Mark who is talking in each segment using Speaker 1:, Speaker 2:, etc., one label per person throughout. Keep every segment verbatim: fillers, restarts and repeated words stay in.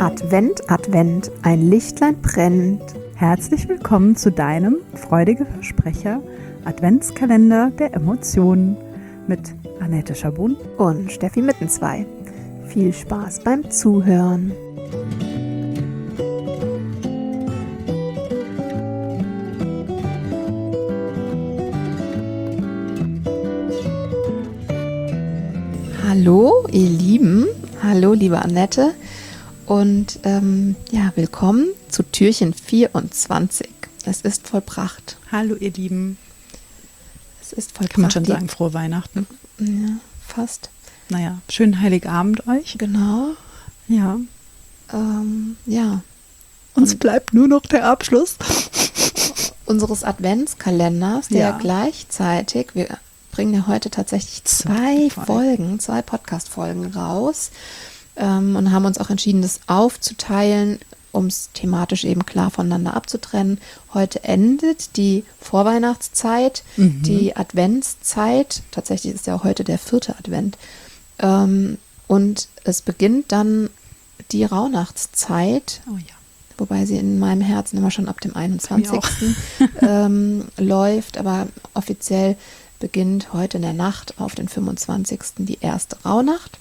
Speaker 1: Advent, Advent, ein Lichtlein brennt. Herzlich willkommen zu deinem freudige Versprecher Adventskalender der Emotionen mit Annette Schabun
Speaker 2: und Steffi Mittenzwei. Viel Spaß beim Zuhören. Hallo, ihr Lieben. Hallo, liebe Annette. Und ähm, ja, willkommen zu Türchen vierundzwanzig. Es ist vollbracht.
Speaker 1: Hallo, ihr Lieben.
Speaker 2: Es ist vollbracht.
Speaker 1: Kann man schon sagen, frohe Weihnachten?
Speaker 2: Ja, fast.
Speaker 1: Naja, schönen Heiligabend euch.
Speaker 2: Genau.
Speaker 1: Ja.
Speaker 2: Ähm, ja.
Speaker 1: Uns Und bleibt nur noch der Abschluss
Speaker 2: unseres Adventskalenders, der
Speaker 1: ja.
Speaker 2: gleichzeitig, wir bringen ja heute tatsächlich zwei Folgen, zwei Podcast-Folgen raus ähm, und haben uns auch entschieden, das aufzuteilen, um es thematisch eben klar voneinander abzutrennen. Heute endet die Vorweihnachtszeit, mhm. die Adventszeit. Tatsächlich ist ja auch heute der vierte Advent. Ähm, und es beginnt dann die Rauhnachtszeit.
Speaker 1: Oh ja.
Speaker 2: Wobei sie in meinem Herzen immer schon ab dem einundzwanzigsten ähm, läuft. Aber offiziell beginnt heute in der Nacht auf den fünfundzwanzigsten die erste Rauhnacht.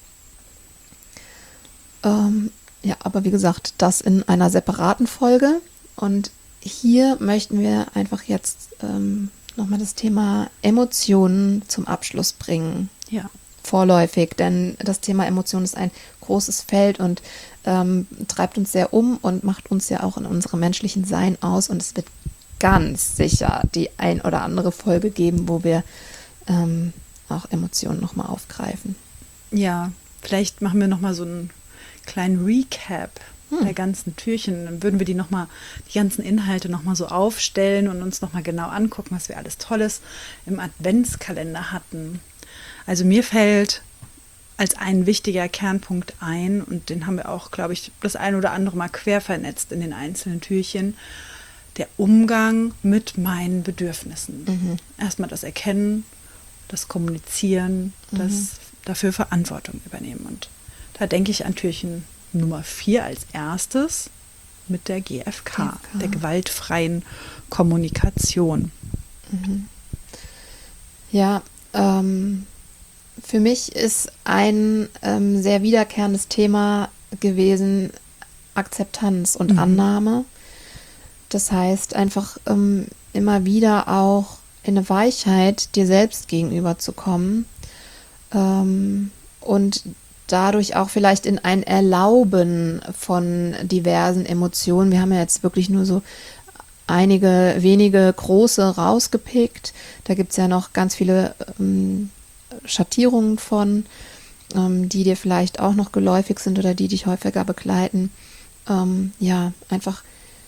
Speaker 2: Ähm, ja, aber wie gesagt, das in einer separaten Folge. Und hier möchten wir einfach jetzt ähm, nochmal das Thema Emotionen zum Abschluss bringen.
Speaker 1: Ja.
Speaker 2: Vorläufig, denn das Thema Emotionen ist ein großes Feld und ähm, treibt uns sehr um und macht uns ja auch in unserem menschlichen Sein aus. Und es wird ganz sicher die ein oder andere Folge geben, wo wir ähm, auch Emotionen nochmal aufgreifen.
Speaker 1: Ja, vielleicht machen wir nochmal so einen kleinen Recap hm. der ganzen Türchen. Dann würden wir die nochmal, die ganzen Inhalte nochmal so aufstellen und uns nochmal genau angucken, was wir alles Tolles im Adventskalender hatten. Also mir fällt als ein wichtiger Kernpunkt ein, und den haben wir auch, glaube ich, das ein oder andere Mal quer vernetzt in den einzelnen Türchen, der Umgang mit meinen Bedürfnissen. Mhm. Erstmal das Erkennen, das Kommunizieren, mhm. das dafür Verantwortung übernehmen. Und da denke ich an Türchen Nummer vier als erstes mit der G F K, G F K. Der gewaltfreien Kommunikation.
Speaker 2: Mhm. Ja, ähm, für mich ist ein ähm, sehr wiederkehrendes Thema gewesen Akzeptanz und mhm. Annahme. Das heißt, einfach ähm, immer wieder auch in eine Weichheit dir selbst gegenüber zu kommen ähm, und dadurch auch vielleicht in ein Erlauben von diversen Emotionen. Wir haben ja jetzt wirklich nur so einige wenige große rausgepickt. Da gibt es ja noch ganz viele ähm, Schattierungen von, ähm, die dir vielleicht auch noch geläufig sind oder die dich häufiger begleiten. Ähm, ja, einfach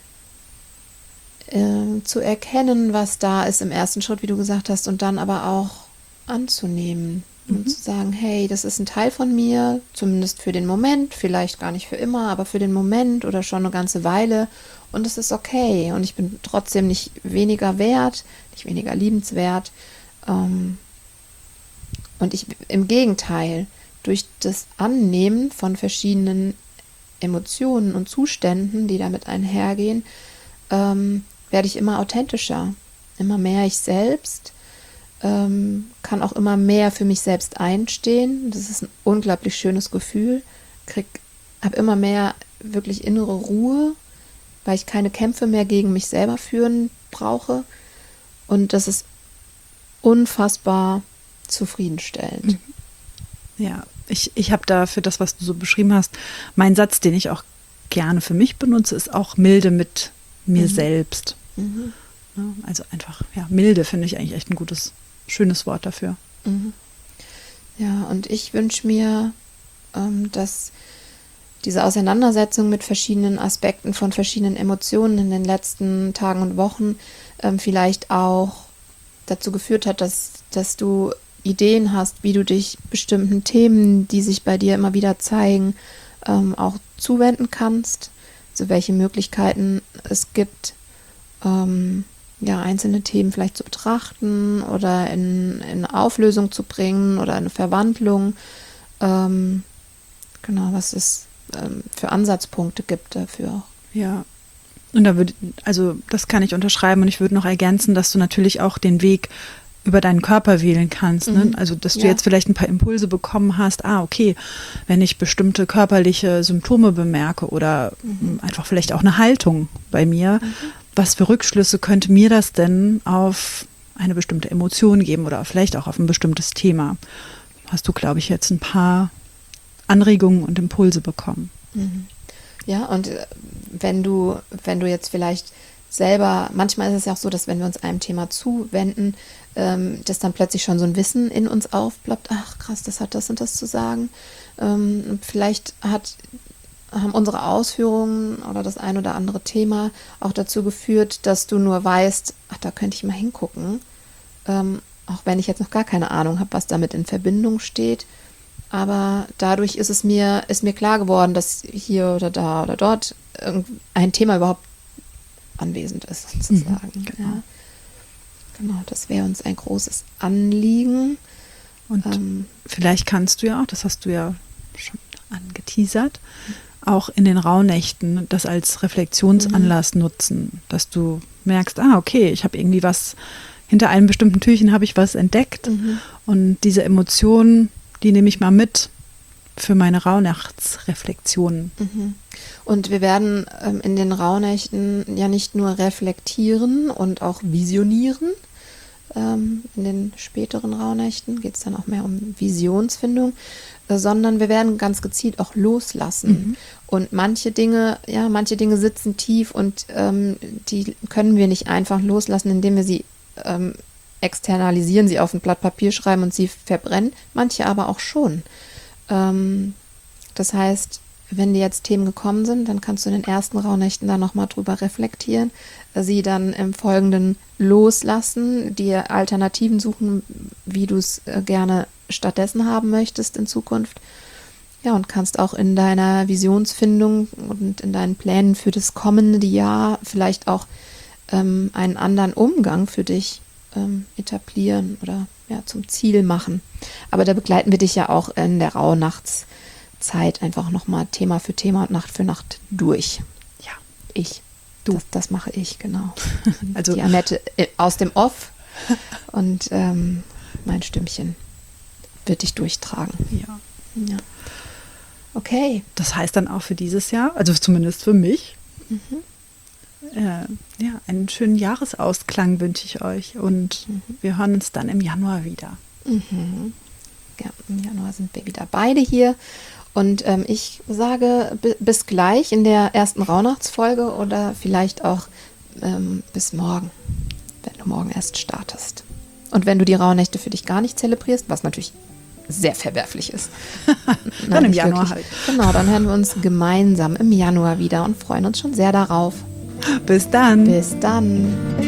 Speaker 2: äh, zu erkennen, was da ist im ersten Schritt, wie du gesagt hast, und dann aber auch anzunehmen mhm. und zu sagen, hey, das ist ein Teil von mir, zumindest für den Moment, vielleicht gar nicht für immer, aber für den Moment oder schon eine ganze Weile, und es ist okay und ich bin trotzdem nicht weniger wert, nicht weniger liebenswert. Ähm, Und ich im Gegenteil, durch das Annehmen von verschiedenen Emotionen und Zuständen, die damit einhergehen, ähm, werde ich immer authentischer, immer mehr ich selbst, ähm, kann auch immer mehr für mich selbst einstehen. Das ist ein unglaublich schönes Gefühl. Krieg, habe immer mehr wirklich innere Ruhe, weil ich keine Kämpfe mehr gegen mich selber führen brauche. Und das ist unfassbar zufriedenstellend.
Speaker 1: Ja, ich, ich habe da für das, was du so beschrieben hast, mein Satz, den ich auch gerne für mich benutze, ist auch Milde mit mir mhm. selbst. Mhm. Ja, also einfach, ja, Milde finde ich eigentlich echt ein gutes, schönes Wort dafür.
Speaker 2: Mhm. Ja, und ich wünsche mir, ähm, dass diese Auseinandersetzung mit verschiedenen Aspekten von verschiedenen Emotionen in den letzten Tagen und Wochen ähm, vielleicht auch dazu geführt hat, dass, dass du Ideen hast, wie du dich bestimmten Themen, die sich bei dir immer wieder zeigen, ähm, auch zuwenden kannst, also welche Möglichkeiten es gibt, ähm, ja, einzelne Themen vielleicht zu betrachten oder in, in Auflösung zu bringen oder eine Verwandlung. Ähm, genau, was es ähm, für Ansatzpunkte gibt dafür.
Speaker 1: Ja. Und da würde, also das kann ich unterschreiben und ich würde noch ergänzen, dass du natürlich auch den Weg über deinen Körper wählen kannst. Ne?
Speaker 2: Mhm.
Speaker 1: Also, dass du
Speaker 2: Ja.
Speaker 1: jetzt vielleicht ein paar Impulse bekommen hast, ah, okay, wenn ich bestimmte körperliche Symptome bemerke oder
Speaker 2: Mhm.
Speaker 1: einfach vielleicht auch eine Haltung bei mir,
Speaker 2: Mhm.
Speaker 1: was für Rückschlüsse könnte mir das denn auf eine bestimmte Emotion geben oder vielleicht auch auf ein bestimmtes Thema? Hast du, glaube ich, jetzt ein paar Anregungen und Impulse bekommen.
Speaker 2: Mhm. Ja, und äh, wenn du, wenn du jetzt vielleicht selber, manchmal ist es ja auch so, dass wenn wir uns einem Thema zuwenden, ähm, dass dann plötzlich schon so ein Wissen in uns aufploppt, ach krass, das hat das und das zu sagen. Ähm, vielleicht hat, haben unsere Ausführungen oder das ein oder andere Thema auch dazu geführt, dass du nur weißt, ach, da könnte ich mal hingucken, ähm, auch wenn ich jetzt noch gar keine Ahnung habe, was damit in Verbindung steht. Aber dadurch ist es mir, ist mir klar geworden, dass hier oder da oder dort ein Thema überhaupt anwesend ist, sozusagen.
Speaker 1: Mhm, genau.
Speaker 2: Ja. Genau, das wäre uns ein großes Anliegen.
Speaker 1: Und
Speaker 2: ähm,
Speaker 1: vielleicht kannst du ja auch, das hast du ja schon angeteasert, auch in den Rauhnächten das als Reflexionsanlass mhm. nutzen, dass du merkst, ah, okay, ich habe irgendwie was, hinter einem bestimmten Türchen habe ich was entdeckt
Speaker 2: mhm.
Speaker 1: und diese Emotionen, die nehme ich mal mit für meine Rauhnachtsreflexionen.
Speaker 2: Mhm. Und wir werden ähm, in den Rauhnächten ja nicht nur reflektieren und auch visionieren. Ähm, in den späteren Rauhnächten geht es dann auch mehr um Visionsfindung, äh, sondern wir werden ganz gezielt auch loslassen. Mhm. Und manche Dinge, ja, manche Dinge sitzen tief und ähm, die können wir nicht einfach loslassen, indem wir sie ähm, externalisieren, sie auf ein Blatt Papier schreiben und sie verbrennen. Manche aber auch schon. Ähm, das heißt, wenn dir jetzt Themen gekommen sind, dann kannst du in den ersten Rauhnächten da nochmal drüber reflektieren, sie dann im Folgenden loslassen, dir Alternativen suchen, wie du es äh, gerne stattdessen haben möchtest in Zukunft. Ja, und kannst auch in deiner Visionsfindung und in deinen Plänen für das kommende Jahr vielleicht auch ähm, einen anderen Umgang für dich ähm, etablieren oder ja, zum Ziel machen. Aber da begleiten wir dich ja auch in der Rauhnachtszeit einfach nochmal Thema für Thema und Nacht für Nacht durch.
Speaker 1: Ja.
Speaker 2: Ich.
Speaker 1: Du.
Speaker 2: Das, das mache ich, genau.
Speaker 1: Also
Speaker 2: die Annette aus dem Off und ähm, mein Stimmchen wird dich durchtragen.
Speaker 1: Ja.
Speaker 2: Ja. Okay.
Speaker 1: Das heißt dann auch für dieses Jahr, also zumindest für mich,
Speaker 2: Mhm.
Speaker 1: äh, ja, einen schönen Jahresausklang wünsche ich euch und
Speaker 2: Mhm.
Speaker 1: wir hören uns dann im Januar wieder.
Speaker 2: Mhm. Ja, im Januar sind wir wieder beide hier und ähm, ich sage b- bis gleich in der ersten Rauhnachtsfolge oder vielleicht auch ähm, bis morgen, wenn du morgen erst startest. Und wenn du die Rauhnächte für dich gar nicht zelebrierst, was natürlich sehr verwerflich ist.
Speaker 1: Dann
Speaker 2: Nein,
Speaker 1: im
Speaker 2: nicht
Speaker 1: Januar
Speaker 2: wirklich.
Speaker 1: halt.
Speaker 2: Genau, dann hören wir uns gemeinsam im Januar wieder und freuen uns schon sehr darauf.
Speaker 1: Bis dann.
Speaker 2: Bis dann.